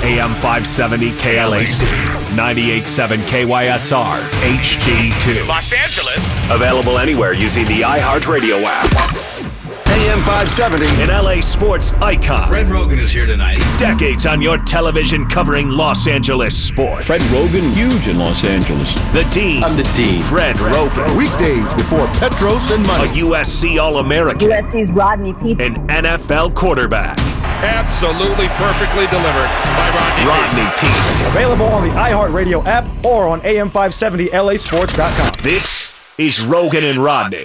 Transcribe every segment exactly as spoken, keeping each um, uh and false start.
A M five seventy K L A C, ninety-eight point seven K Y S R, H D two. Los Angeles. Available anywhere using the iHeartRadio app. A M five seventy. An L A sports icon. Fred Rogan is here tonight. Decades on your television covering Los Angeles sports. Fred Rogan, huge in Los Angeles. The Dean. I'm the Dean. Fred Rogan. Weekdays before Petros and A Money. U S C All-American. U S C's Rodney Peete. An N F L quarterback. Absolutely perfectly delivered by Rodney. Rodney Peete. Available on the iHeartRadio app or on A M five seventy L A sports dot com. This is Rogan and Rodney.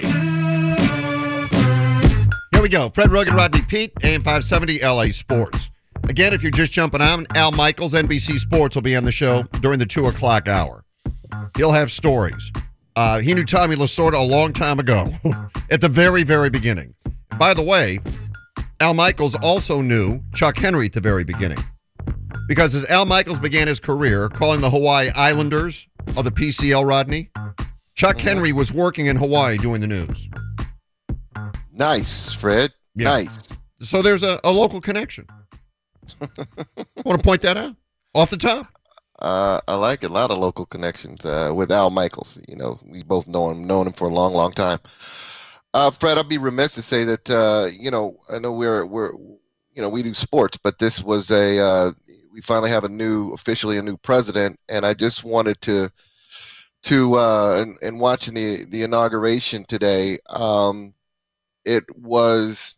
Here we go. Fred Rogan, Rodney Peete, A M five seventy L A Sports. Again, if you're just jumping on, Al Michaels, N B C Sports, will be on the show during the two o'clock hour. He'll have stories. Uh, he knew Tommy Lasorda a long time ago, at the very, very beginning. By the way, Al Michaels also knew Chuck Henry at the very beginning. Because as Al Michaels began his career calling the Hawaii Islanders of the P C L, Rodney, Chuck Henry was working in Hawaii doing the news. Nice, Fred. Yeah. Nice. So there's a, a local connection. Want to point that out? Off the top? Uh, I like it. A lot of local connections uh, with Al Michaels. You know, we both know him, known him for a long, long time. Uh, Fred, I'd be remiss to say that, uh, you know, I know we're, we're, you know, we do sports, but this was a, uh, we finally have a new, officially a new president. And I just wanted to, to, uh, and, and watching the, the inauguration today, um, it was,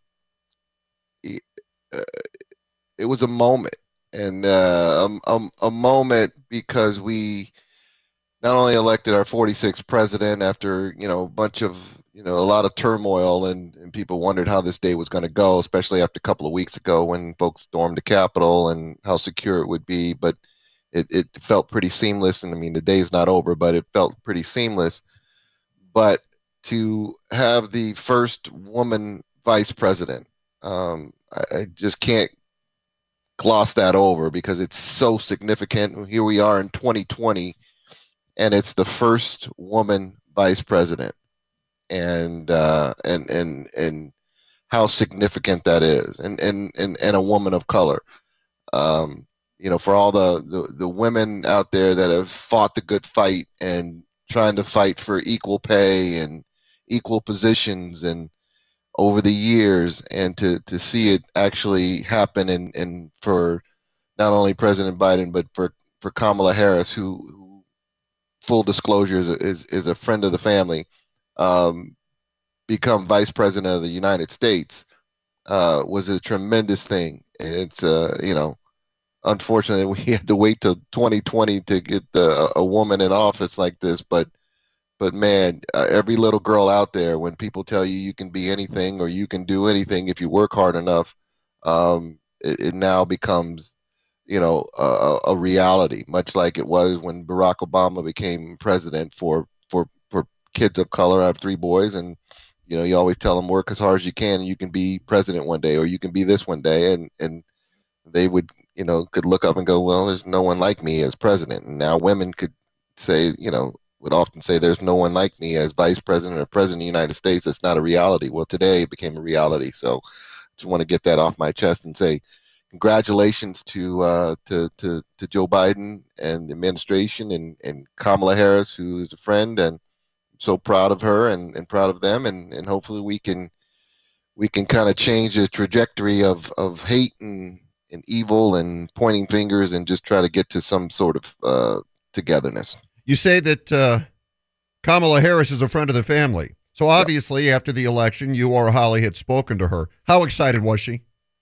uh, it was a moment, and uh, a, a, a moment because we not only elected our forty-sixth president after, you know, a bunch of, you know, a lot of turmoil, and, and people wondered how this day was going to go, especially after a couple of weeks ago when folks stormed the Capitol and how secure it would be. But it, it felt pretty seamless. And I mean, the day's not over, but it felt pretty seamless. But to have the first woman vice president, um, I, I just can't gloss that over because it's so significant. Here we are in twenty twenty, and it's the first woman vice president, and uh, and and and how significant that is, and and and, and a woman of color. Um, you know, for all the, the the women out there that have fought the good fight and trying to fight for equal pay and equal positions and over the years, and to, to see it actually happen, and, and for not only President Biden, but for, for Kamala Harris, who, who full disclosure is, is, is a friend of the family, um, become vice president of the United States, uh, was a tremendous thing. And it's, uh, you know, unfortunately we had to wait till twenty twenty to get the, a woman in office like this, but But man, uh, every little girl out there, when people tell you you can be anything or you can do anything if you work hard enough, um, it, it now becomes, you know, a, a reality, much like it was when Barack Obama became president for, for, for kids of color. I have three boys, and, you know, you always tell them work as hard as you can and you can be president one day, or you can be this one day. And, and they would, you know, could look up and go, well, there's no one like me as president. And now women could say, you know, would often say there's no one like me as vice president or president of the United States. It's not a reality. Well, today it became a reality. So just want to get that off my chest and say congratulations to uh, to, to to Joe Biden and the administration, and, and Kamala Harris, who is a friend, and I'm so proud of her and, and proud of them. And, and hopefully we can we can kind of change the trajectory of, of hate and, and evil and pointing fingers, and just try to get to some sort of uh, togetherness. You say that uh, Kamala Harris is a friend of the family. So obviously, after the election, you or Holly had spoken to her. How excited was she?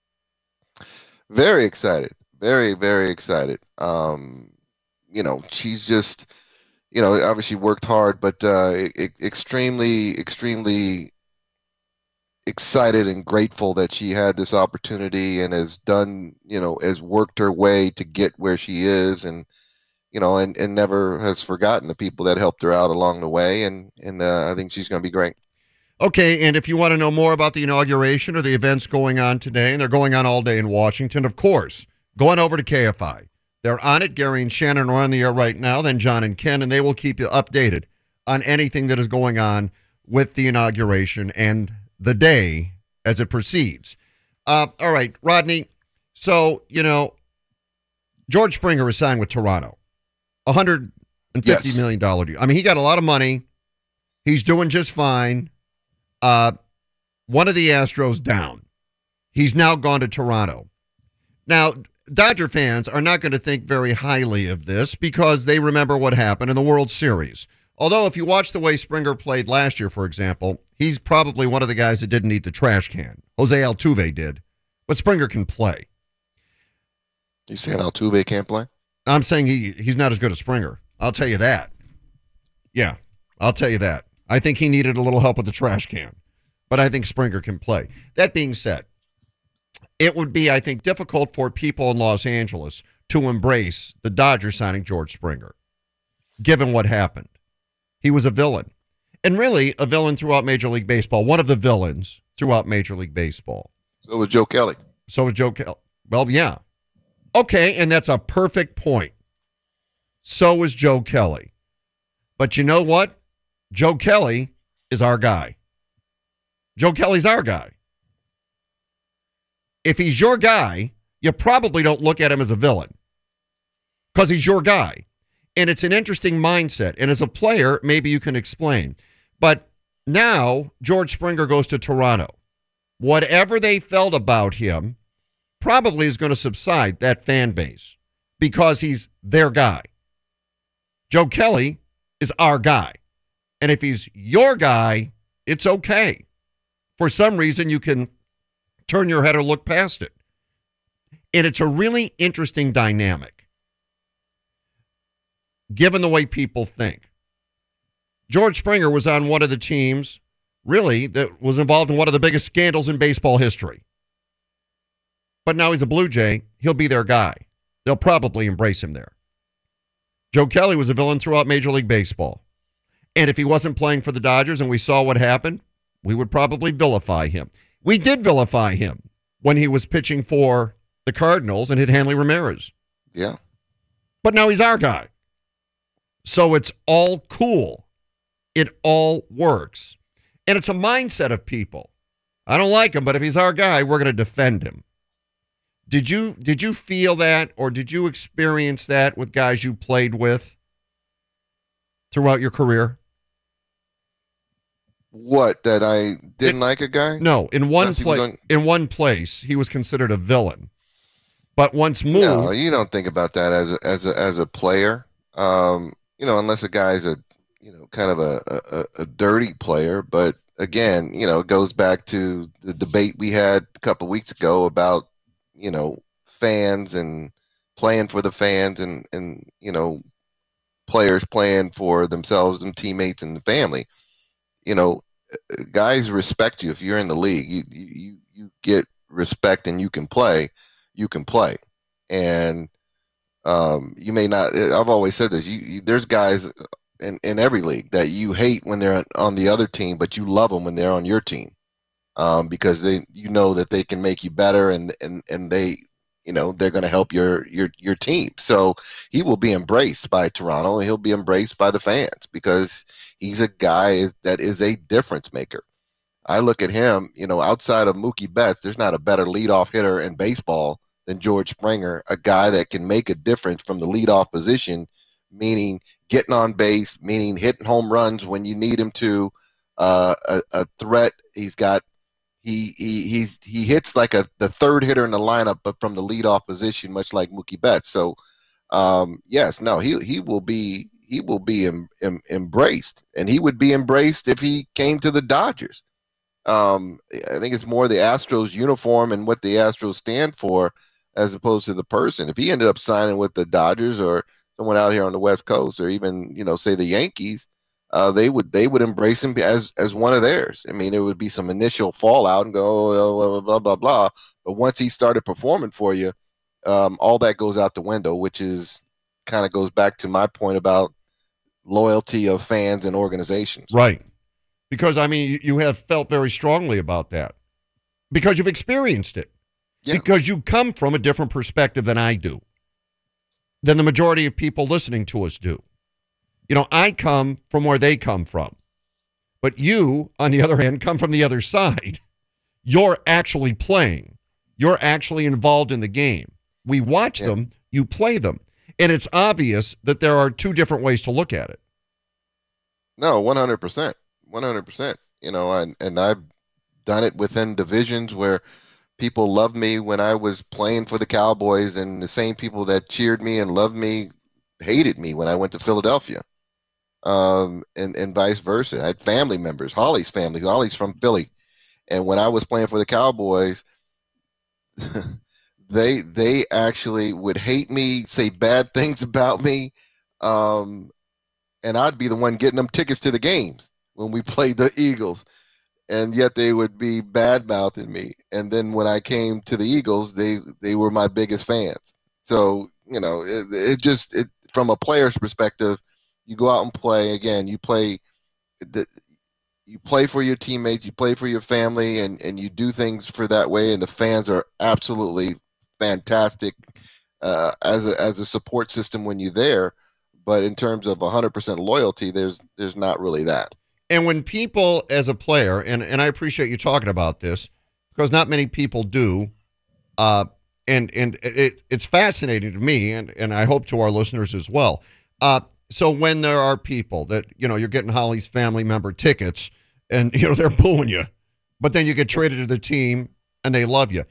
Very excited. Very, very excited. Um, you know, she's just, you know, obviously worked hard, but uh, e- extremely, extremely excited and grateful that she had this opportunity and has done, you know, has worked her way to get where she is, and you know, and, and never has forgotten the people that helped her out along the way. And, and uh, I think she's going to be great. Okay, and if you want to know more about the inauguration or the events going on today, and they're going on all day in Washington, of course, go on over to K F I. They're on it. Gary and Shannon are on the air right now, then John and Ken, and they will keep you updated on anything that is going on with the inauguration and the day as it proceeds. Uh, all right, Rodney, so, you know, George Springer is signed with Toronto. one hundred fifty Yes. million dollars deal. I mean, he got a lot of money. He's doing just fine. Uh, one of the Astros down. He's now gone to Toronto. Now, Dodger fans are not going to think very highly of this because they remember what happened in the World Series. Although, if you watch the way Springer played last year, for example, he's probably one of the guys that didn't eat the trash can. Jose Altuve did. But Springer can play. You saying Altuve can't play? I'm saying he he's not as good as Springer. I'll tell you that. Yeah, I'll tell you that. I think he needed a little help with the trash can. But I think Springer can play. That being said, it would be, I think, difficult for people in Los Angeles to embrace the Dodgers signing George Springer, given what happened. He was a villain. And really, a villain throughout Major League Baseball. One of the villains throughout Major League Baseball. So was Joe Kelly. So was Joe Kelly. Well, yeah. Okay, and that's a perfect point. So was Joe Kelly. But you know what? Joe Kelly is our guy. Joe Kelly's our guy. If he's your guy, you probably don't look at him as a villain because he's your guy. And it's an interesting mindset. And as a player, maybe you can explain. But now George Springer goes to Toronto. Whatever they felt about him probably is going to subside, that fan base, because he's their guy. Joe Kelly is our guy. And if he's your guy, it's okay. For some reason, you can turn your head or look past it. And it's a really interesting dynamic, given the way people think. George Springer was on one of the teams, really, that was involved in one of the biggest scandals in baseball history. But now he's a Blue Jay. He'll be their guy. They'll probably embrace him there. Joe Kelly was a villain throughout Major League Baseball. And if he wasn't playing for the Dodgers and we saw what happened, we would probably vilify him. We did vilify him when he was pitching for the Cardinals and hit Hanley Ramirez. Yeah. But now he's our guy. So it's all cool. It all works. And it's a mindset of people. I don't like him, but if he's our guy, we're going to defend him. Did you did you feel that, or did you experience that with guys you played with throughout your career? What, that I didn't It- like a guy? No, in one Yes, he was place, on- in one place, he was considered a villain. But once moved, No, you don't think about that as a, as a, as a player. Um, you know, unless a guy's a, you know, kind of a, a, a dirty player. But again, you know, it goes back to the debate we had a couple weeks ago about, you know, fans and playing for the fans and, and, you know, players playing for themselves and teammates and the family. You know, guys respect you if you're in the league. You, you, you get respect and you can play. You can play. And um, you may not, I've always said this, you, you there's guys in, in every league that you hate when they're on the other team, but you love them when they're on your team, um, because they, you know that they can make you better, and, and, and they, you know, they're going to help your, your, your team. So he will be embraced by Toronto, and he'll be embraced by the fans because he's a guy that is a difference maker. I look at him, you know, outside of Mookie Betts, there's not a better leadoff hitter in baseball than George Springer, a guy that can make a difference from the leadoff position, meaning getting on base, meaning hitting home runs when you need him to, uh, a, a threat. He's got, he he he's he hits like a the third hitter in the lineup, but from the leadoff position, much like Mookie Betts. So, um, yes, no, he he will be he will be em, em, embraced, and he would be embraced if he came to the Dodgers. Um, I think it's more the Astros uniform and what the Astros stand for as opposed to the person. If he ended up signing with the Dodgers or someone out here on the West Coast, or even, you know, say the Yankees, uh, they would they would embrace him as as one of theirs. I mean, there would be some initial fallout and go, oh, blah, blah, blah, blah. But once he started performing for you, um, all that goes out the window, which is kind of goes back to my point about loyalty of fans and organizations. right. Because, I mean, you, you have felt very strongly about that because you've experienced it. Yeah. Because you come from a different perspective than I do, than the majority of people listening to us do. You know, I come from where they come from. But you, on the other hand, come from the other side. You're actually playing. You're actually involved in the game. We watch Yeah. them. you play them. And it's obvious that there are two different ways to look at it. No, one hundred percent. one hundred percent. You know, and, and I've done it within divisions where people loved me when I was playing for the Cowboys, and the same people that cheered me and loved me hated me when I went to Philadelphia. Um, and, and vice versa. I had family members, Holly's family. Holly's from Philly. And when I was playing for the Cowboys, they they actually would hate me, say bad things about me, um, and I'd be the one getting them tickets to the games when we played the Eagles. And yet they would be bad-mouthing me. And then when I came to the Eagles, they, they were my biggest fans. So, you know, it, it just, it, from a player's perspective, you go out and play. Again, you play the, you play for your teammates, you play for your family, and, and you do things for that way. And the fans are absolutely fantastic uh, as a, as a support system when you're there. But in terms of one hundred percent loyalty, there's there's not really that. And when people, as a player, and, and I appreciate you talking about this, because not many people do, uh, and and it, it's fascinating to me, and, and I hope to our listeners as well. Uh, so when there are people that, you know, you're getting Holly's family member tickets, and, you know, they're booing you, but then you get traded to the team, and they love you.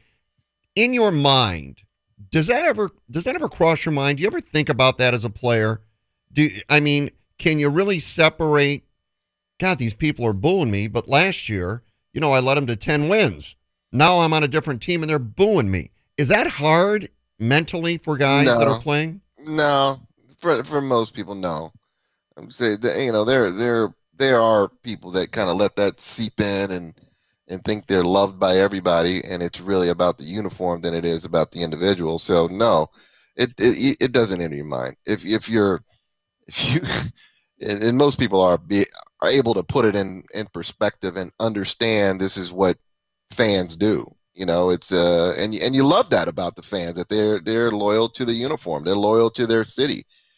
In your mind, does that ever does that ever cross your mind? Do you ever think about that as a player? Do I mean, can you really separate, God, these people are booing me, but last year, you know, I led them to ten wins. Now I'm on a different team and they're booing me. Is that hard mentally for guys No. that are playing? No, for for most people, no. I'm saying that, you know, there there there are people that kind of let that seep in and and think they're loved by everybody, and it's really about the uniform than it is about the individual. So no, it it, it doesn't enter your mind. If if you're if you and, and most people are be are able to put it in in perspective and understand this is what fans do. You know, it's uh and and you love that about the fans, that they're they're loyal to the uniform, they're loyal to their city.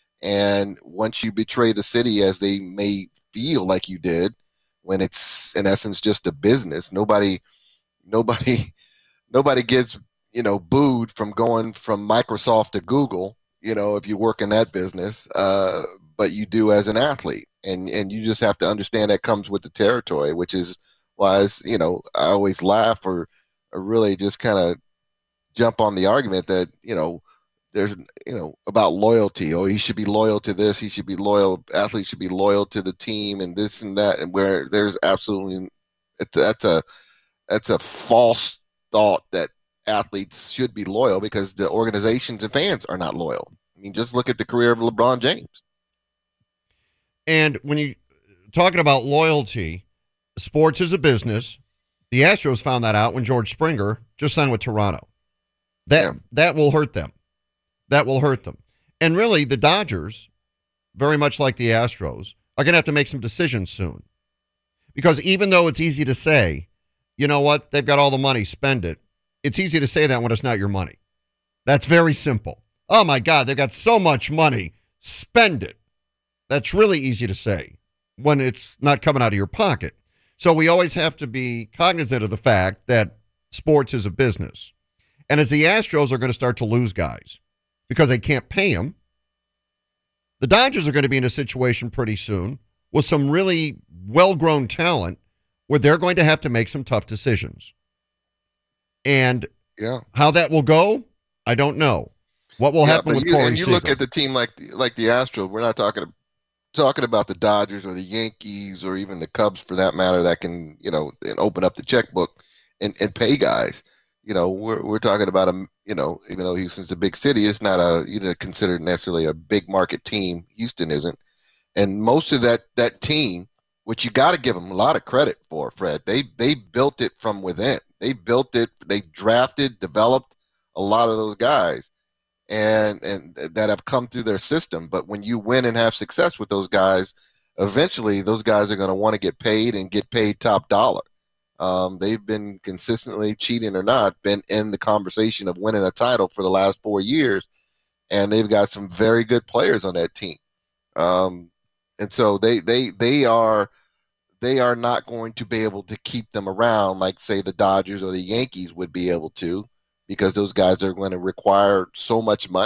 And once you betray the city, as they may feel like you did, when it's in essence just a business, nobody nobody nobody gets, you know, booed from going from Microsoft to Google, you know, if you work in that business, uh, but you do as an athlete. And and you just have to understand that comes with the territory, which is why, it's, you know, I always laugh or, or really just kind of jump on the argument that, you know, there's, you know, about loyalty. Oh, he should be loyal to this. He should be loyal. Athletes should be loyal to the team and this and that. And where there's absolutely, that's a, that's a false thought that athletes should be loyal, because the organizations and fans are not loyal. I mean, just look at the career of LeBron James. And when you talking about loyalty, sports is a business. The Astros found that out when George Springer just signed with Toronto. That Yeah. that will hurt them. That will hurt them. And really, the Dodgers, very much like the Astros, are going to have to make some decisions soon. Because even though it's easy to say, you know what, they've got all the money, spend it. It's easy to say that when it's not your money. That's very simple. Oh, my God, they've got so much money, spend it. That's really easy to say when it's not coming out of your pocket. So we always have to be cognizant of the fact that sports is a business. And as the Astros are going to start to lose guys because they can't pay them, the Dodgers are going to be in a situation pretty soon with some really well-grown talent where they're going to have to make some tough decisions. And Yeah. how that will go, I don't know. What will Yeah, happen but with you, Corey and you Seager? look at the team like like the Astros. We're not talking talking about the Dodgers or the Yankees or even the Cubs, for that matter, that can, you know, and open up the checkbook and, and pay guys. You know, we're we're talking about a, you know, even though Houston's a big city, it's not a, you know, considered necessarily a big market team. Houston isn't, and most of that that team, which you got to give them a lot of credit for, Fred. They they built it from within. They built it. They drafted, developed a lot of those guys, and and that have come through their system. But when you win and have success with those guys, eventually those guys are going to want to get paid and get paid top dollar. Um, they've been consistently, cheating or not, been in the conversation of winning a title for the last four years, and they've got some very good players on that team. Um, and so they they they are they are not going to be able to keep them around like, say, the Dodgers or the Yankees would be able to, because those guys are going to require so much money.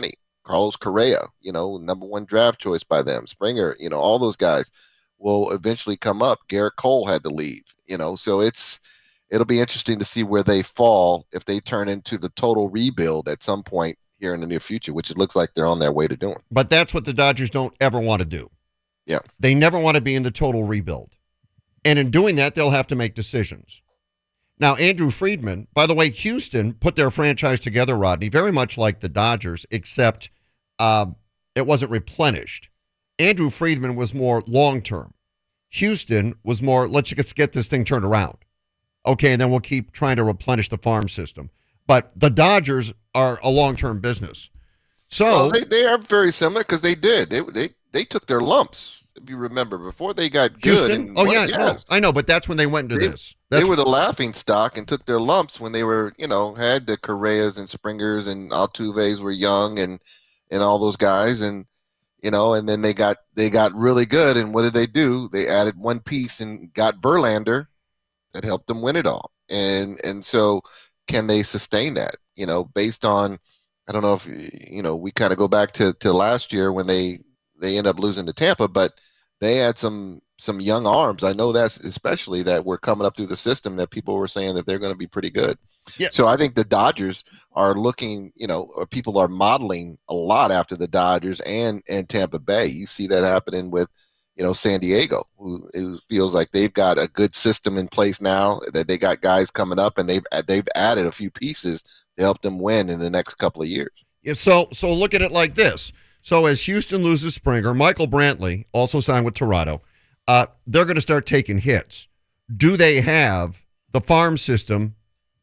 Carlos Correa, you know, number one draft choice by them. Springer, you know, all those guys will eventually come up. Garrett Cole had to leave, you know, so it's it'll be interesting to see where they fall if they turn into the total rebuild at some point here in the near future, which it looks like they're on their way to doing. But that's what the Dodgers don't ever want to do. Yeah. They never want to be in the total rebuild. And in doing that, they'll have to make decisions. Now, Andrew Friedman, by the way, Houston put their franchise together, Rodney, very much like the Dodgers, except uh, it wasn't replenished. Andrew Friedman was more long-term. Houston was more, let's just get this thing turned around. Okay, and then we'll keep trying to replenish the farm system. But the Dodgers are a long-term business. So well, they, they are very similar because they did. They, they they took their lumps, if you remember, before they got Houston? good. And oh, won, yeah, yes. no, I know, but that's when they went into they, this. That's they were the laughing stock and took their lumps when they were, you know, had the Correas and Springers and Altuves were young and and all those guys. And, you know, and then they got they got really good. And what did they do? They added one piece and got Verlander that helped them win it all. And and so can they sustain that, you know, based on, I don't know if, you know, we kind of go back to, to last year when they, they end up losing to Tampa, but they had some, some young arms. I know that's especially that were coming up through the system that people were saying that they're going to be pretty good. Yeah. So I think the Dodgers are looking, you know, people are modeling a lot after the Dodgers and, and Tampa Bay. You see that happening with, you know, San Diego, who, who feels like they've got a good system in place now, that they got guys coming up and they've they've added a few pieces to help them win in the next couple of years. Yeah, so so look at it like this. So as Houston loses Springer, Michael Brantley also signed with Toronto. Uh, they're going to start taking hits. Do they have the farm system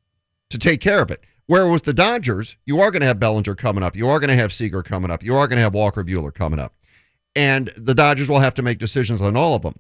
to take care of it? Where with the Dodgers, you are going to have Bellinger coming up. You are going to have Seager coming up. You are going to have Walker Buehler coming up. And the Dodgers will have to make decisions on all of them.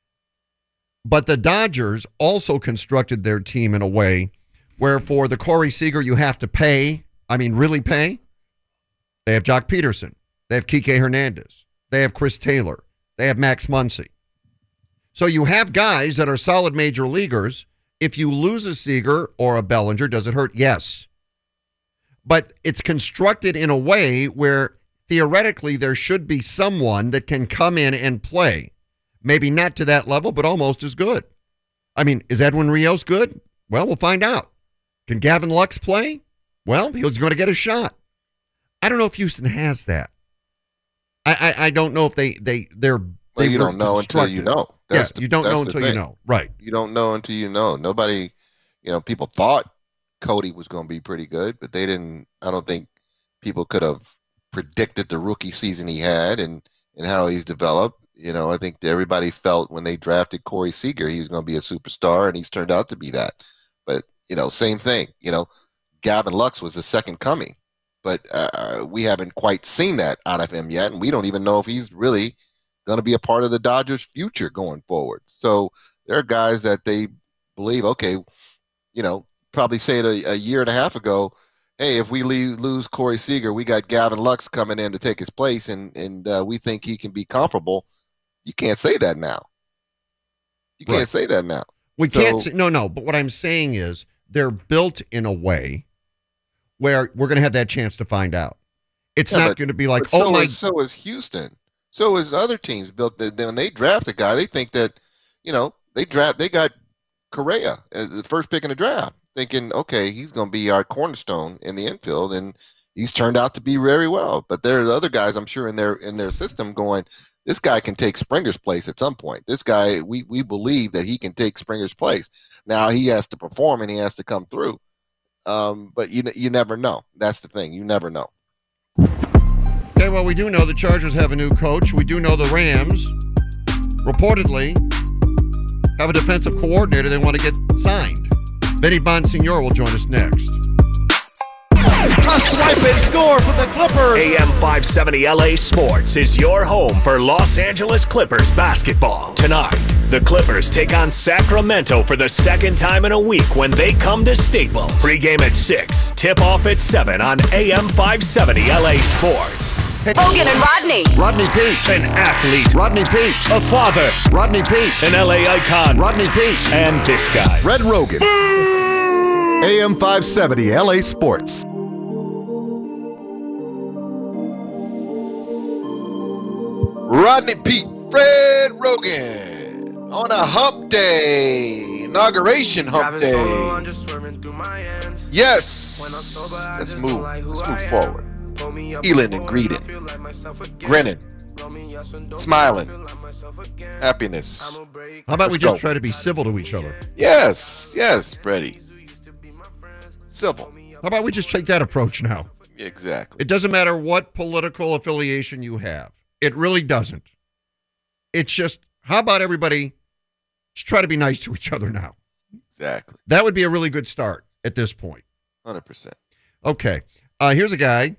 But the Dodgers also constructed their team in a way where for the Corey Seager, you have to pay, I mean, really pay. They have Jock Peterson. They have Kike Hernandez. They have Chris Taylor. They have Max Muncy. So you have guys that are solid major leaguers. If you lose a Seager or a Bellinger, does it hurt? Yes. But it's constructed in a way where theoretically, there should be someone that can come in and play. Maybe not to that level, but almost as good. I mean, is Edwin Rios good? Well, we'll find out. Can Gavin Lux play? Well, he's going to get a shot. I don't know if Houston has that. I I, I don't know if they, they, they're... Well, they you don't know until you know. That's yeah, the, you don't know the until thing. you know. Right. You don't know until you know. Nobody, you know, people thought Cody was going to be pretty good, but they didn't, I don't think people could have predicted the rookie season he had and, and how he's developed. You know, I think everybody felt when they drafted Corey Seager, he was going to be a superstar, and he's turned out to be that. But, you know, same thing. You know, Gavin Lux was the second coming, but uh, we haven't quite seen that out of him yet, and we don't even know if he's really going to be a part of the Dodgers' future going forward. So there are guys that they believe, okay, you know, probably say it a, a year and a half ago, hey, if we leave, lose Corey Seager, we got Gavin Lux coming in to take his place, and and uh, we think he can be comparable. You can't say that now. You can't Right. say that now. We So- can't say, no, no, but what I'm saying is they're built in a way where we're going to have that chance to find out. It's Yeah, not but- going to be like, But so oh, my, is, so is Houston. So is other teams built that when they draft a guy, they think that, you know, they draft they got Correa as the first pick in the draft, thinking, okay, he's going to be our cornerstone in the infield, and he's turned out to be very well. But there are other guys, I'm sure, in their in their system going, this guy can take Springer's place at some point. This guy, we we believe that he can take Springer's place. Now he has to perform and he has to come through. Um, but you you never know. That's the thing. You never know. okay, well, we do know the Chargers have a new coach. We do know the Rams reportedly have a defensive coordinator they want to get signed. Benny Bonsignor will join us next. A swipe and score for the Clippers. A M five seventy L A Sports is your home for Los Angeles Clippers basketball. Tonight, the Clippers take on Sacramento for the second time in a week when they come to Staples. Pre-game at six, tip-off at seven on A M five seventy L A Sports. Hogan and Rodney. Rodney Peete. An athlete, Rodney Peete. a father, Rodney Peete. an L A icon, Rodney Peete. and this guy. Fred Rogan. A M five seventy L A Sports. Rodney Pete, Fred Rogan on a hump day, inauguration hump day. Yes, let's move. Let's move forward. Healing and greeting, grinning, smiling, happiness. How about Let's we just go. try to be civil to each other? Yes, yes, Freddie. Civil. How about we just take that approach now? Exactly. It doesn't matter what political affiliation you have. It really doesn't. It's just, how about everybody just try to be nice to each other now? Exactly. That would be a really good start at this point. one hundred percent. Okay. Uh, here's a guy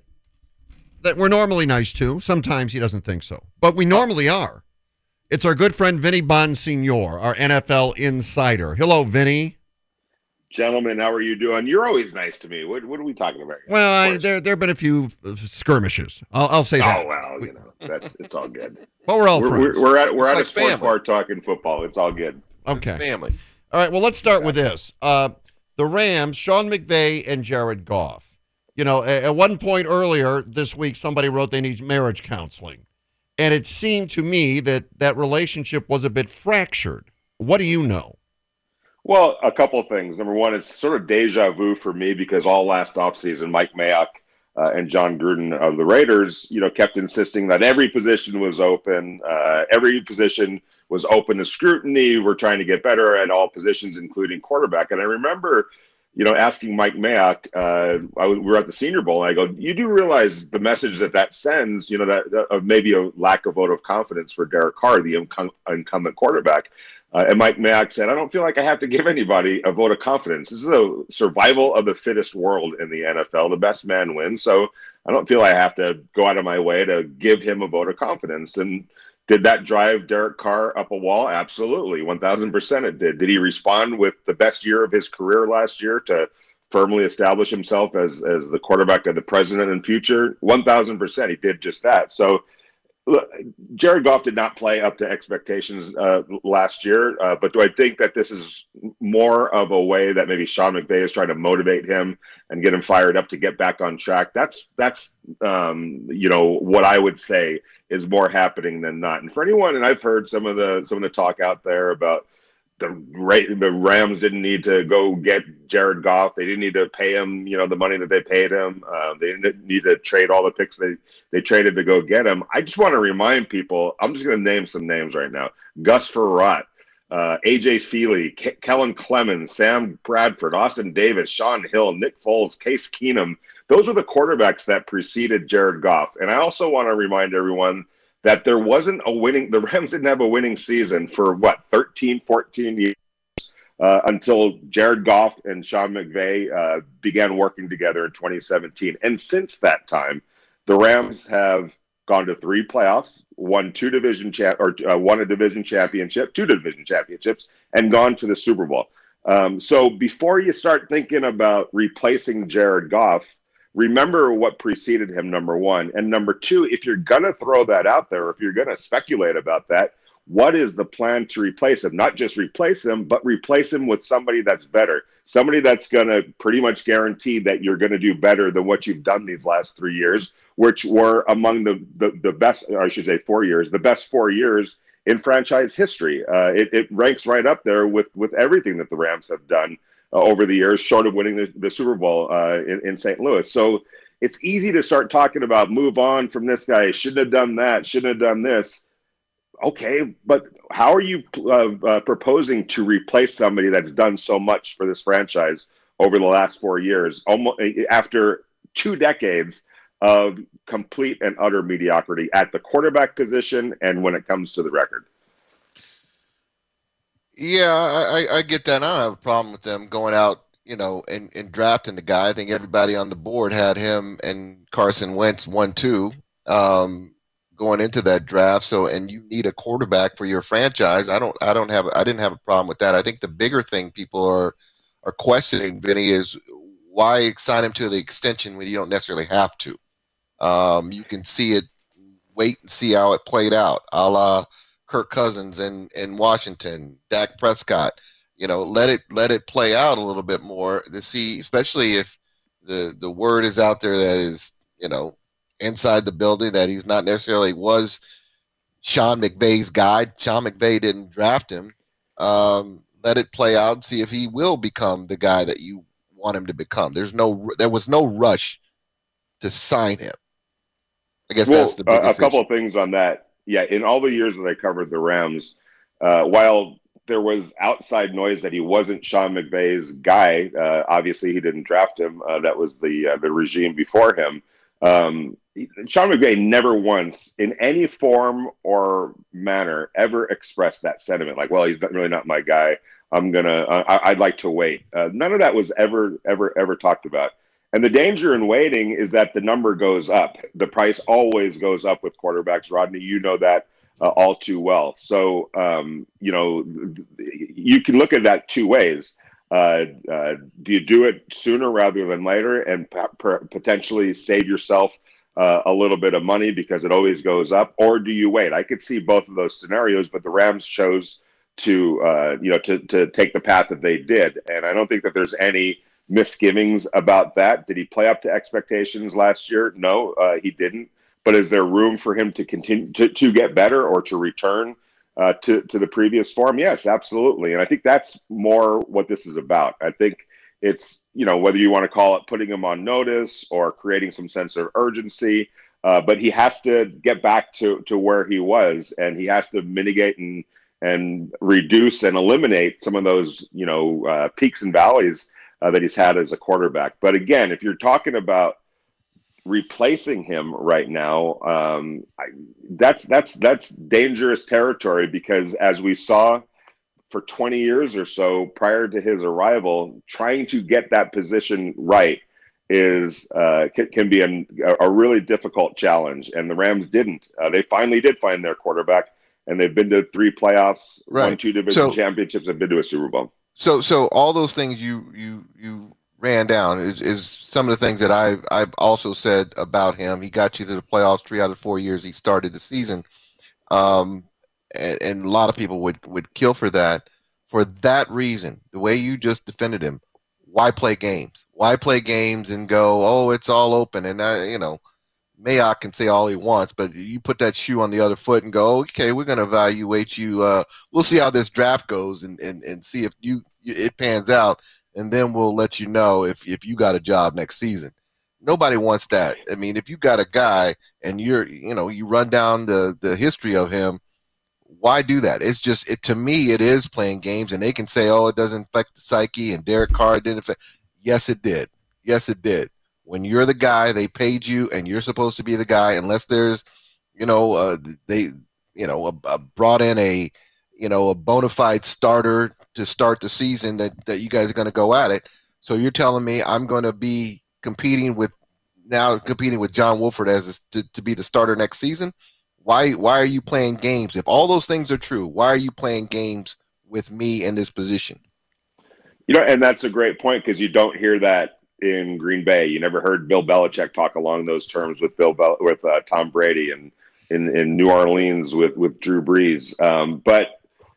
that we're normally nice to. Sometimes he doesn't think so, but we normally are. It's our good friend Vinny Bonsignor, our N F L insider. Hello, Vinny. Gentlemen, how are you doing? You're always nice to me. What, what are we talking about here? Well, I, Of course. there there have been a few uh, skirmishes. I'll, I'll say that. Oh well, you know that's it's all good. But we're all We're, friends. we're, we're at we're It's at like a sports family. bar talking football. It's all good. okay. It's family. All right. Well, let's start with this. Uh, the Rams, Sean McVay and Jared Goff. You know, at, at one point earlier this week, somebody wrote they need marriage counseling, and it seemed to me that that relationship was a bit fractured. What do you know? Well, a couple of things. Number one, it's sort of deja vu for me because all last offseason, Mike Mayock uh, and John Gruden of the Raiders, you know, kept insisting that every position was open. Uh, every position was open to scrutiny. We're trying to get better at all positions, including quarterback. And I remember, you know, asking Mike Mayock, uh, I was, we were at the Senior Bowl, and I go, you do realize the message that that sends, you know, that, that of maybe a lack of vote of confidence for Derek Carr, the incum- incumbent quarterback. Uh, and Mike Mayock said, I don't feel like I have to give anybody a vote of confidence. This is a survival of the fittest world in the N F L. The best man wins. So I don't feel I have to go out of my way to give him a vote of confidence. And did that drive Derek Carr up a wall? Absolutely. one thousand percent it did. Did he respond with the best year of his career last year to firmly establish himself as, as the quarterback of the present and future? one thousand percent he did just that. So look, Jared Goff did not play up to expectations uh, last year, uh, but do I think that this is more of a way that maybe Sean McVay is trying to motivate him and get him fired up to get back on track? That's that's um, you know what I would say is more happening than not. And for anyone, and I've heard some of the some of the talk out there about the rate, the Rams didn't need to go get Jared Goff. They didn't need to pay him, you know, the money that they paid him. Uh, they didn't need to trade all the picks they, they traded to go get him. I just want to remind people, I'm just going to name some names right now. Gus Frerotte, uh, A J Feely, Ke- Kellen Clemens, Sam Bradford, Austin Davis, Sean Hill, Nick Foles, Case Keenum. Those are the quarterbacks that preceded Jared Goff. And I also want to remind everyone that there wasn't a winning, the Rams didn't have a winning season for what, thirteen, fourteen years uh, until Jared Goff and Sean McVay uh, began working together in twenty seventeen. And since that time, the Rams have gone to three playoffs, won two division champ or uh, won a division championship, two division championships, and gone to the Super Bowl. Um, so before you start thinking about replacing Jared Goff, remember what preceded him, number one. And number two, if you're going to throw that out there, if you're going to speculate about that, what is the plan to replace him? Not just replace him, but replace him with somebody that's better, somebody that's going to pretty much guarantee that you're going to do better than what you've done these last three years, which were among the, the, the best, or I should say four years, the best four years in franchise history. Uh, it, it ranks right up there with, with everything that the Rams have done Uh, over the years, short of winning the, the Super Bowl uh, in, in Saint Louis. So it's easy to start talking about move on from this guy, shouldn't have done that, shouldn't have done this. Okay, but how are you uh, uh, proposing to replace somebody that's done so much for this franchise over the last four years, almost after two decades of complete and utter mediocrity at the quarterback position and when it comes to the record? Yeah, I, I get that. I don't have a problem with them going out, you know, and, and drafting the guy. I think everybody on the board had him and Carson Wentz one two um, going into that draft. So, and you need a quarterback for your franchise. I don't, I don't have, I didn't have a problem with that. I think the bigger thing people are are questioning, Vinny, is why sign him to the extension when you don't necessarily have to. Um, you can see it, wait and see how it played out, a la Kirk Cousins in, in Washington, Dak Prescott. You know, let it let it play out a little bit more to see, especially if the the word is out there that is, you know, inside the building that he's not necessarily was Sean McVay's guy. Sean McVay didn't draft him. Um, let it play out and see if he will become the guy that you want him to become. There's no, there was no rush to sign him. I guess well, that's the biggest uh, a couple issue. of things on that. Yeah, in all the years that I covered the Rams, uh, while there was outside noise that he wasn't Sean McVay's guy, uh, obviously he didn't draft him. Uh, that was the uh, the regime before him. Um, Sean McVay never once, in any form or manner, ever expressed that sentiment. Like, well, he's not, really not my guy. I'm gonna. Uh, I, I'd like to wait. Uh, none of that was ever, ever, ever talked about. And the danger in waiting is that the number goes up. The price always goes up with quarterbacks, Rodney. You know that uh, all too well. So, um, you know, you can look at that two ways. Uh, uh, do you do it sooner rather than later and p- potentially save yourself uh, a little bit of money because it always goes up? Or do you wait? I could see both of those scenarios, but the Rams chose to, uh, you know, to, to take the path that they did. And I don't think that there's any misgivings about that. Did he play up to expectations last year? No, uh, he didn't. But is there room for him to continue to, to get better or to return uh, to, to the previous form? Yes, absolutely. And I think that's more what this is about. I think it's, you know, whether you want to call it putting him on notice or creating some sense of urgency, uh, but he has to get back to, to where he was, and he has to mitigate and, and reduce and eliminate some of those, you know, uh, peaks and valleys Uh, that he's had as a quarterback. But again, if you're talking about replacing him right now, um, I, that's that's that's dangerous territory, because as we saw for twenty years or so prior to his arrival, trying to get that position right is uh, can, can be an, a really difficult challenge. And the Rams didn't. Uh, they finally did find their quarterback, and they've been to three playoffs, Right. won two division So- championships, and been to a Super Bowl. So, so all those things you you you ran down is, is some of the things that I've I've also said about him. He got you to the playoffs three out of four years he started the season, um, and, and a lot of people would would kill for that. For that reason, the way you just defended him, why play games? Why play games and go, oh, it's all open? And I, you know, Mayock can say all he wants, but you put that shoe on the other foot and go, okay, we're going to evaluate you. Uh, we'll see how this draft goes and, and, and see if you it pans out, and then we'll let you know if, if you got a job next season. Nobody wants that. I mean, if you got a guy and you're, you know, you run down the, the history of him, why do that? It's just, it to me, it is playing games, and they can say, oh, it doesn't affect the psyche, and Derek Carr didn't affect. Yes, it did. Yes, it did. When you're the guy, they paid you, and you're supposed to be the guy, unless there's, you know, uh, they, you know, a, a brought in a, you know, a bona fide starter to start the season that, that you guys are going to go at it. So you're telling me I'm going to be competing with, now competing with John Wolford as a, to, to be the starter next season? Why, why are you playing games? If all those things are true, why are you playing games with me in this position? You know, and that's a great point, because you don't hear that in Green Bay. You never heard Bill Belichick talk along those terms with Bill Bel- with uh, Tom Brady, and in, in New Orleans with, with Drew Brees. Um, but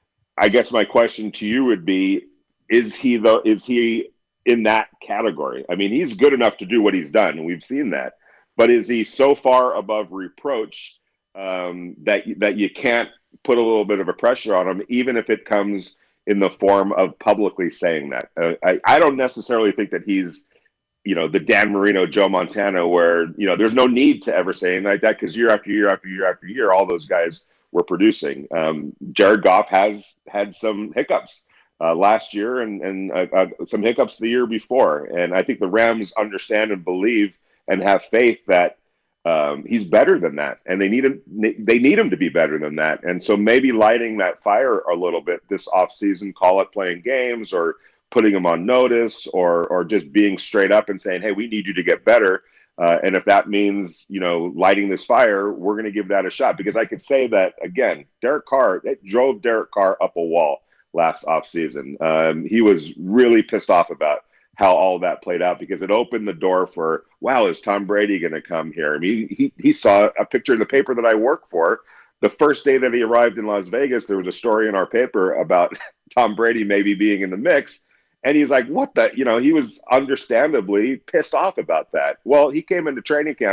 I guess my question to you would be, is he the, is he in that category? I mean, he's good enough to do what he's done, and we've seen that. But is he so far above reproach um, that, that you can't put a little bit of a pressure on him, even if it comes in the form of publicly saying that? Uh, I, I don't necessarily think that he's, you know, the Dan Marino, Joe Montana, where, you know, there's no need to ever say anything like that, because year after year after year after year, all those guys were producing. Um, Jared Goff has had some hiccups uh, last year and, and uh, uh, some hiccups the year before. And I think the Rams understand and believe and have faith that um, he's better than that. And they need him, they need him to be better than that. And so maybe lighting that fire a little bit this offseason, call it playing games or putting them on notice, or or just being straight up and saying, hey, we need you to get better. Uh, and if that means, you know, lighting this fire, we're going to give that a shot. Because I could say that, again, Derek Carr, it drove Derek Carr up a wall last offseason. Um, he was really pissed off about how all that played out, because it opened the door for, wow, is Tom Brady going to come here? I mean, he, he saw a picture in the paper that I work for. The first day that he arrived in Las Vegas, there was a story in our paper about Tom Brady maybe being in the mix. And he's like, what the, you know, he was understandably pissed off about that. Well, he came into training camp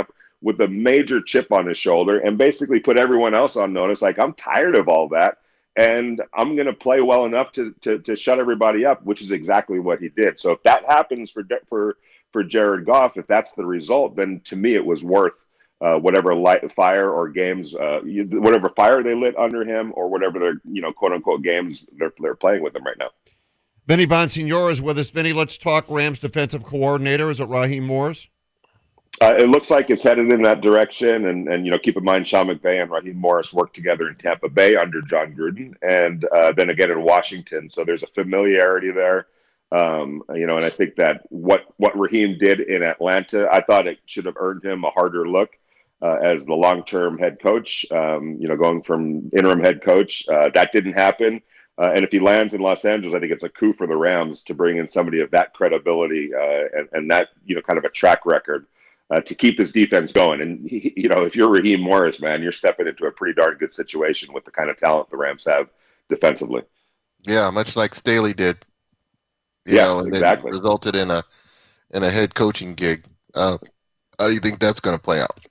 with a major chip on his shoulder and basically put everyone else on notice. Like, I'm tired of all that, and I'm going to play well enough to, to to shut everybody up, which is exactly what he did. So if that happens for for for Jared Goff, if that's the result, then to me it was worth uh, whatever light fire or games, uh, whatever fire they lit under him, or whatever their you know quote unquote games they're they're playing with him right now. Vinny Bonsignore is with us. Vinny, let's talk Rams defensive coordinator. Is it Raheem Morris? Uh, it looks like it's headed in that direction, and and you know keep in mind Sean McVay and Raheem Morris worked together in Tampa Bay under John Gruden, and uh, then again in Washington. So there's a familiarity there, um, you know. And I think that what what Raheem did in Atlanta, I thought it should have earned him a harder look uh, as the long-term head coach. Um, you know, going from interim head coach, uh, that didn't happen. Uh, and if he lands in Los Angeles, I think it's a coup for the Rams to bring in somebody of that credibility uh, and, and that, you know, kind of a track record uh, to keep this defense going. And, he, you know, if you're Raheem Morris, man, you're stepping into a pretty darn good situation with the kind of talent the Rams have defensively. Yeah, much like Staley did. You yeah, know, and exactly. Resulted in a in a head coaching gig. Uh, how do you think that's going to play out?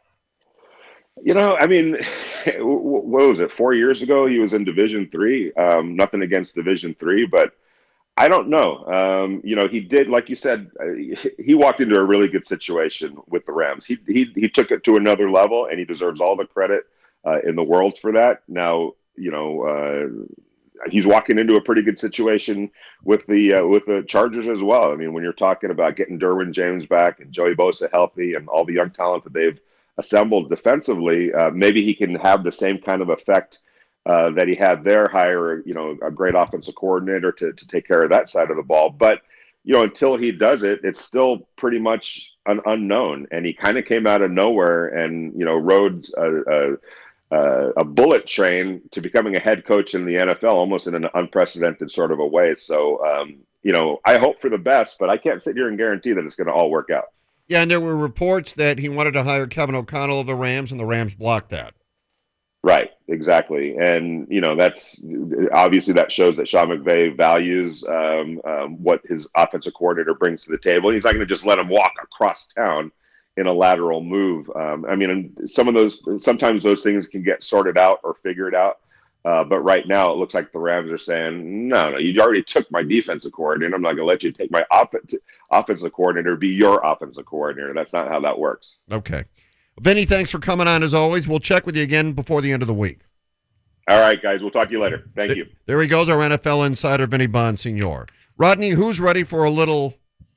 You know, I mean, what was it? Four years ago, he was in Division Three. Um, nothing against Division Three, but I don't know. Um, you know, he did, like you said, he walked into a really good situation with the Rams. He he he took it to another level, and he deserves all the credit uh, in the world for that. Now, you know, uh, he's walking into a pretty good situation with the uh, with the Chargers as well. I mean, when you're talking about getting Derwin James back and Joey Bosa healthy and all the young talent that they've assembled defensively, uh, maybe he can have the same kind of effect uh, that he had there, hire, you know, a great offensive coordinator to, to take care of that side of the ball. But, you know, until he does it, it's still pretty much an unknown. And he kind of came out of nowhere and, you know, rode a, a, a bullet train to becoming a head coach in the N F L, almost in an unprecedented sort of a way. So, um, you know, I hope for the best, but I can't sit here and guarantee that it's going to all work out. Yeah, and there were reports that he wanted to hire Kevin O'Connell of the Rams, and the Rams blocked that. Right, exactly. And, you know, that's obviously that shows that Sean McVay values um, um, what his offensive coordinator brings to the table. He's not going to just let him walk across town in a lateral move. Um, I mean, some of those, sometimes those things can get sorted out or figured out. Uh, but right now, it looks like the Rams are saying, no, no, you already took my defensive coordinator. I'm not going to let you take my off- offensive coordinator, be your offensive coordinator. That's not how that works. Okay. Vinny, thanks for coming on as always. We'll check with you again before the end of the week. All right, guys. We'll talk to you later. Thank Th- you. There he goes, our N F L insider, Vinny Bonsignore. Rodney, who's ready for a little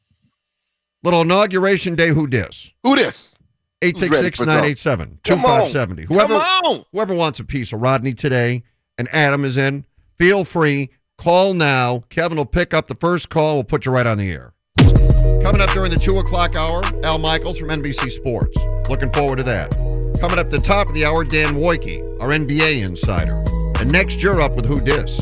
little inauguration day who dis? Who dis? eight six six, nine eight seven, two five seven zero. Whoever, Come on. whoever wants a piece of Rodney today, and Adam is in, feel free. Call now. Kevin will pick up the first call. We'll put you right on the air. Coming up during the two o'clock hour, Al Michaels from N B C Sports. Looking forward to that. Coming up at the top of the hour, Dan Wojcicki, our N B A insider. And next, you're up with Who Dis.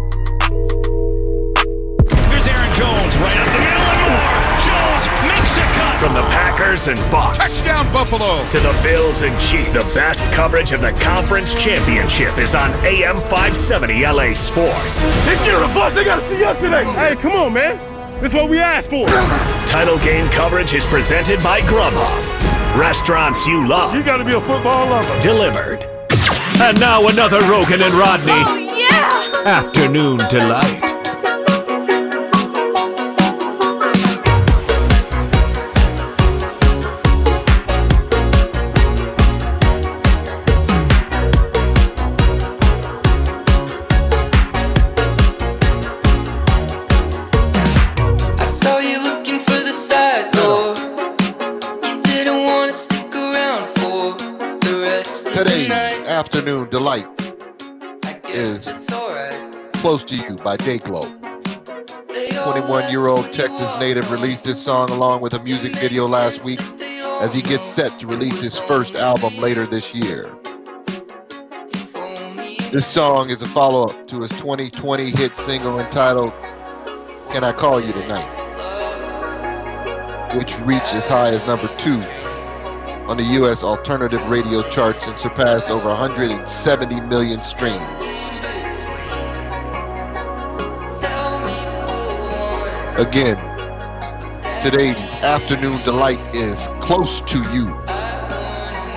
Here's Aaron Jones right up the middle and more. Jones makes a cut. From the Packers and Bucks. Touchdown, Buffalo. To the Bills and Chiefs. The best coverage of the conference championship is on A M five seventy L A Sports. Let's get a bus. They got to see us today. Hey, come on, man. This is what we asked for. Title game coverage is presented by Grubhub. Restaurants you love. You got to be a football lover. Delivered. And now another Rogan and Rodney. Oh, yeah. Afternoon Delight. Afternoon Delight is close to you by Dayglow. twenty-one-year-old Texas native released this song along with a music video last week as he gets set to release his first album later this year. This song is a follow-up to his twenty twenty hit single entitled Can I Call You Tonight, which reached as high as number two on the U S alternative radio charts and surpassed over one hundred seventy million streams. Again, today's Afternoon Delight is Close to You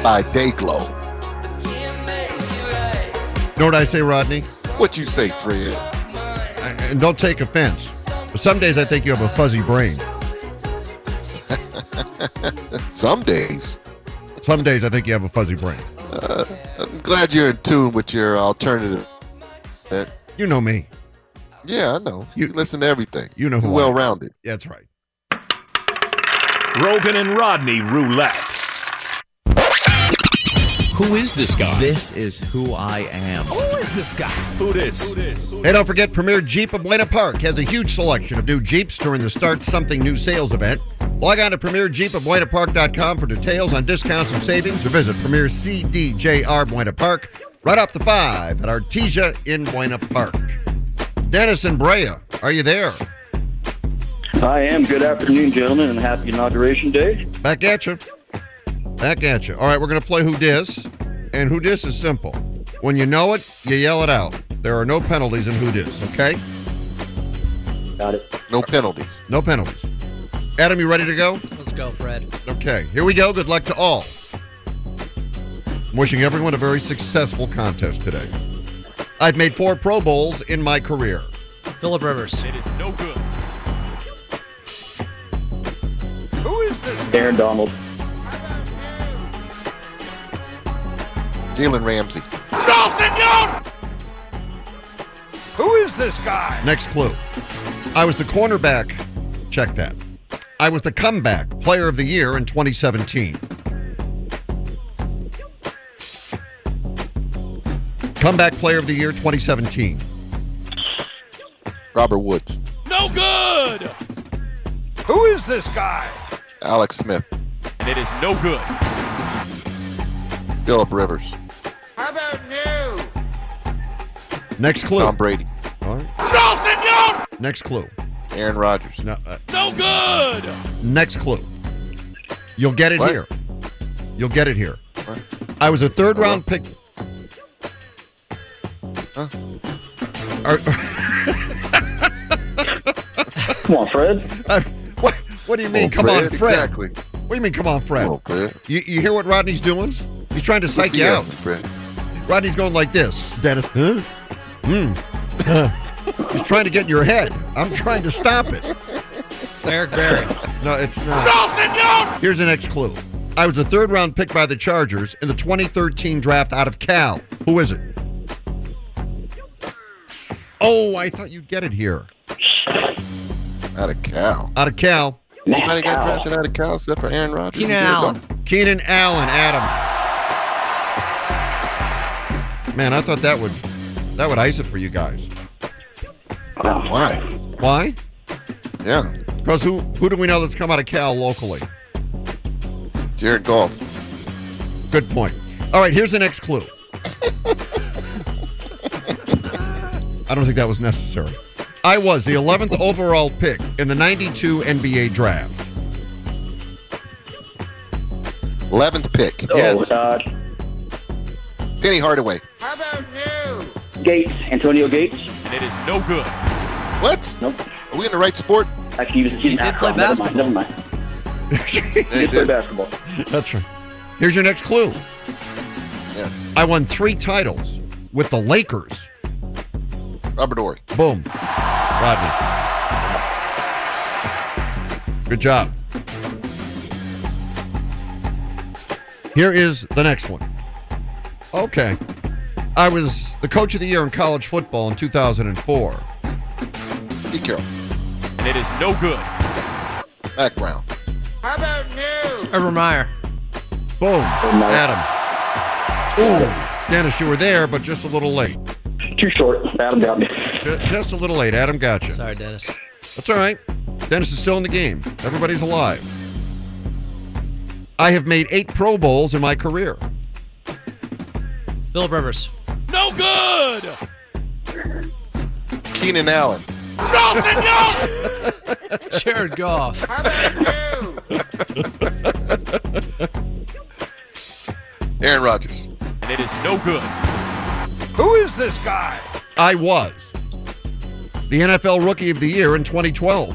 by Dayglow. Know what I say, Rodney? What you say, Fred? I, and don't take offense, but some days I think you have a fuzzy brain. Some days. Some days I think you have a fuzzy brain. Uh, I'm glad you're in tune with your alternative. You know me. Yeah, I know. You listen to everything. You know who You're I am. well-rounded. Yeah, that's right. Rogan and Rodney Roulette. Who is this guy? This is who I am. Who is this guy? Who this? Hey, don't forget, Premier Jeep of Buena Park has a huge selection of new Jeeps during the Start Something New sales event. Log on to premier jeep of buena park dot com for details on discounts and savings, or visit Premier C D J R Buena Park right off the five at Artesia in Buena Park. Dennis and Brea, are you there? I am. Good afternoon, gentlemen, and happy Inauguration Day. Back at you. Back at you. All right, we're going to play Who Dis, and Who Dis is simple. When you know it, you yell it out. There are no penalties in Who Dis, okay? Got it. No penalties. No penalties. Adam, you ready to go? Let's go, Fred. Okay, here we go. Good luck to all. I'm wishing everyone a very successful contest today. I've made four Pro Bowls in my career. Phillip Rivers. It is no good. Who is this? Aaron Donald. Jalen Ramsey. No, senor! Who is this guy? Next clue. I was the cornerback. Check that. I was the comeback player of the year in twenty seventeen. Comeback player of the year twenty seventeen. Robert Woods. No good! Who is this guy? Alex Smith. And it is no good. Phillip Rivers. How about you? Next clue. Tom Brady. All right. No, senor! Next clue. Aaron Rodgers. No, uh, No good! next clue. You'll get it What? here. You'll get it here. What? I was a third Hello? round pick. Huh? Are- Come on, Fred. I- what, what do you mean? Oh, come on, Fred, Fred. Exactly. What do you mean, come on, Fred? Oh, Fred. You, you hear what Rodney's doing? He's trying to psych you out. Fred. Rodney's going like this. Dennis, huh? Hmm. Huh. He's trying to get in your head. I'm trying to stop it. Eric Berry. No, it's not. No, senor! Here's the next clue. I was the third round pick by the Chargers in the twenty thirteen draft out of Cal. Who is it? Oh, I thought you'd get it here. Out of Cal. Out of Cal. Anybody got drafted out of Cal except for Aaron Rodgers? Keenan Allen. Keenan Allen, Adam. Man, I thought that would that would ice it for you guys. Why? Why? Yeah. Because who who do we know that's come out of Cal locally? Jared Goff. Good point. All right, here's the next clue. I don't think that was necessary. I was the eleventh overall pick in the ninety-two N B A draft. eleventh pick. Oh, Yes. uh, Penny Hardaway. How about you? Gates. Antonio Gates. And it is no good. What? Nope. Are we in the right sport? Actually, he was, he's He an did play athlete. Never mind. basketball. Never mind. They He played did. basketball. That's right. Here's your next clue. Yes. I won three titles with the Lakers. Robert Horry. Boom. Rodney. Good job. Here is the next one. Okay. I was the coach of the year in college football in two thousand four. Pete Carroll. And it is no good. Mac Brown. How about you? Urban Meyer. Boom. Meyer. Adam. Ooh. Dennis, you were there, but just a little late. Too short. Adam got me. Just, just a little late. Adam got you. Sorry, Dennis. That's all right. Dennis is still in the game. Everybody's alive. I have made eight Pro Bowls in my career. Phillip Rivers. No good! Keenan Allen. No, senor! Jared Goff. How about you? Aaron Rodgers. And it is no good. Who is this guy? I was the N F L Rookie of the Year in twenty twelve.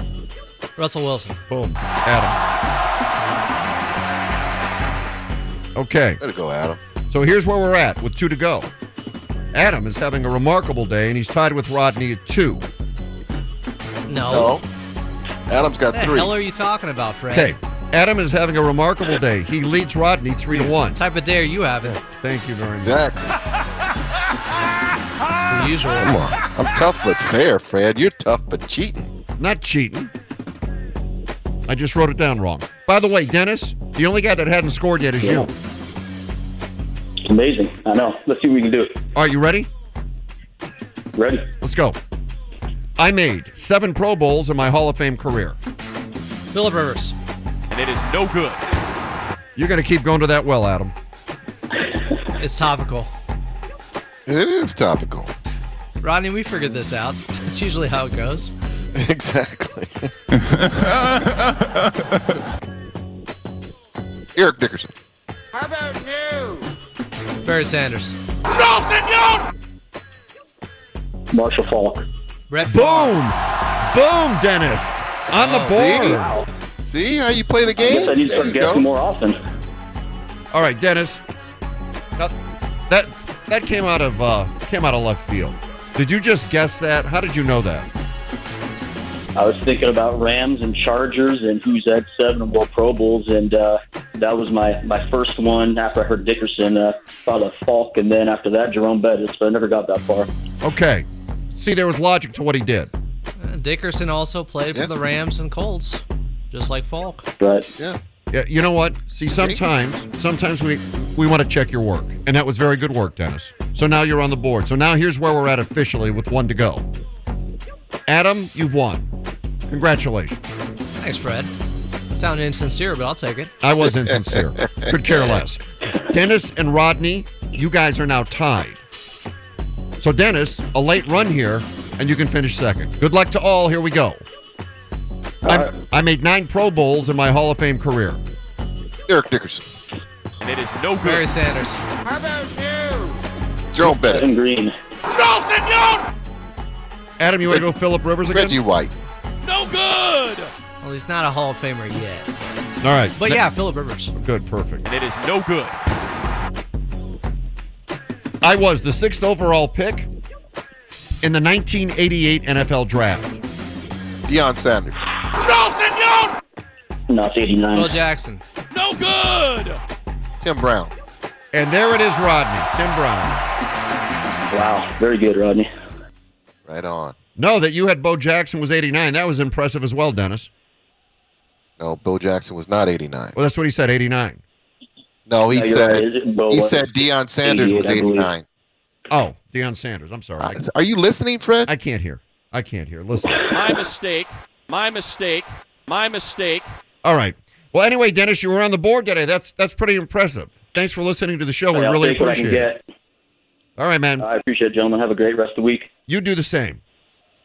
Russell Wilson. Boom. Adam. Okay. Way to go, Adam. So here's where we're at with two to go. Adam is having a remarkable day, and he's tied with Rodney at two. No. No. Adam's got What the three. hell are you talking about, Fred? Okay. Adam is having a remarkable day. He leads Rodney three to one. What type of day are you having? Thank you very much. Exactly. The usual. Come on. I'm tough but fair, Fred. You're tough but cheating. Not cheating. I just wrote it down wrong. By the way, Dennis, the only guy that hadn't scored yet is you. It's amazing. I know. Let's see what we can do. Are you ready? Ready? Let's go. I made seven Pro Bowls in my Hall of Fame career. Phillip Rivers. And it is no good. You're going to keep going to that well, Adam. It's topical. It is topical. Rodney, we figured this out. It's usually how it goes. Exactly. Eric Dickerson. How about you? Barry Sanders. No, senor! Marshall Falk. Brett Boom! Boom, Dennis! On the Oh, board. see? Wow. See how you play the I guess game? I need to There start you guessing go. more often. All right, Dennis. Now, that that came out of uh, came out of left field. Did you just guess that? How did you know that? I was thinking about Rams and Chargers and who's had seven or more Pro Bowls, and uh, that was my, my first one after I heard Dickerson. Uh, thought of Falk, and then after that, Jerome Bettis, but I never got that far. Okay. See, there was logic to what he did. Uh, Dickerson also played Yeah. for the Rams and Colts, just like Falk. But Yeah. Yeah, you know what? See, sometimes sometimes we we want to check your work, and that was very good work, Dennis. So now you're on the board. So now here's where we're at officially with one to go. Adam, you've won. Congratulations. Thanks, Fred. Sounded insincere, but I'll take it. I was insincere. Could care less. Dennis and Rodney, you guys are now tied. So Dennis, a late run here, and you can finish second. Good luck to all. Here we go. I'm, I made nine Pro Bowls in my Hall of Fame career. Eric Dickerson. And it is no good. Barry Sanders. How about you? Jerome Evan Bettis. Green. No, senor! Adam, you want to go Phillip Rivers again? Reggie White. No good! Well, he's not a Hall of Famer yet. All right. But Ne- yeah, Phillip Rivers. Good, perfect. And it is no good. I was the sixth overall pick in the nineteen eighty-eight N F L Draft. Deion Sanders. No, senor! No, it's eighty-nine. Bill Jackson. No good! Tim Brown. And there it is, Rodney. Tim Brown. Wow, very good, Rodney. Right on. No, that you had Bo Jackson was eighty-nine. That was impressive as well, Dennis. No, Bo Jackson was not eighty-nine. Well, that's what he said, eighty-nine. No, he No, you're said right. Is it Bo he was said Deion Sanders was eighty-eight, I believe. eighty-nine. Oh, Deion Sanders. I'm sorry. I, Uh, Are you listening, Fred? I can't hear. I can't hear. Listen. My mistake. My mistake. My mistake. All right. Well, anyway, Dennis, you were on the board today. That's that's pretty impressive. Thanks for listening to the show. We Hey, I'll really take what I can appreciate it. get. All right, man. I appreciate it, gentlemen. Have a great rest of the week. You do the same.